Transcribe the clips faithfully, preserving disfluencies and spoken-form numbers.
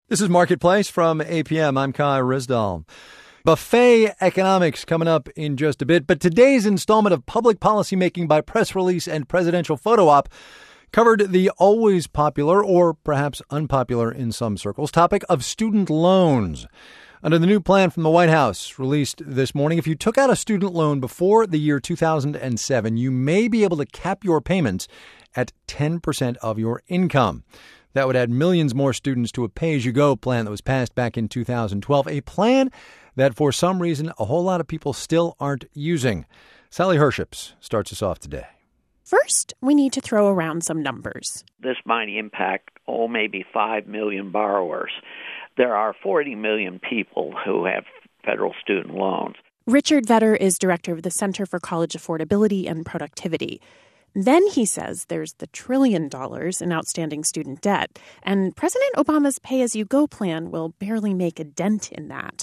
This is Marketplace from A P M. I'm Kai Risdall. Buffet economics coming up in just a bit, but today's installment of Public Policymaking by Press Release and Presidential Photo Op covered the always popular, or perhaps unpopular in some circles, topic of student loans. Under the new plan from the White House released this morning, if you took out a student loan before the year two thousand seven, you may be able to cap your payments at ten percent of your income. That would add millions more students to a pay-as-you-go plan that was passed back in two thousand twelve, a plan that for some reason a whole lot of people still aren't using. Sally Herships starts us off today. First, we need to throw around some numbers. This might impact, oh, maybe five million borrowers. There are forty million people who have federal student loans. Richard Vedder is director of the Center for College Affordability and Productivity. Then he says there's the trillion dollars in outstanding student debt, and President Obama's pay-as-you-go plan will barely make a dent in that.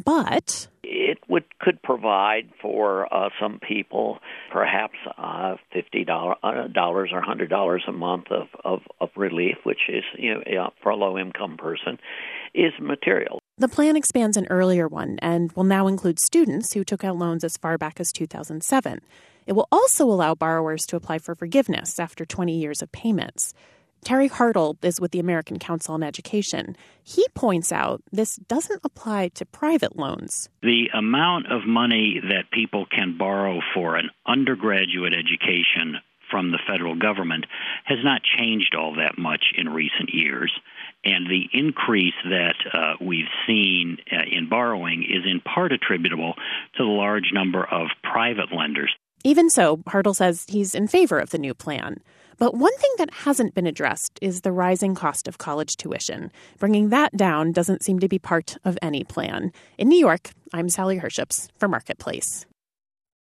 But it would could provide for uh, some people perhaps uh, fifty dollars or one hundred dollars a month of, of, of relief, which is, you know, for a low-income person, is material. The plan expands an earlier one and will now include students who took out loans as far back as two thousand seven. It will also allow borrowers to apply for forgiveness after twenty years of payments. Terry Hartle is with the American Council on Education. He points out this doesn't apply to private loans. The amount of money that people can borrow for an undergraduate education from the federal government has not changed all that much in recent years. And the increase that uh, we've seen uh, in borrowing is in part attributable to the large number of private lenders. Even so, Hartle says he's in favor of the new plan. But one thing that hasn't been addressed is the rising cost of college tuition. Bringing that down doesn't seem to be part of any plan. In New York, I'm Sally Herships for Marketplace.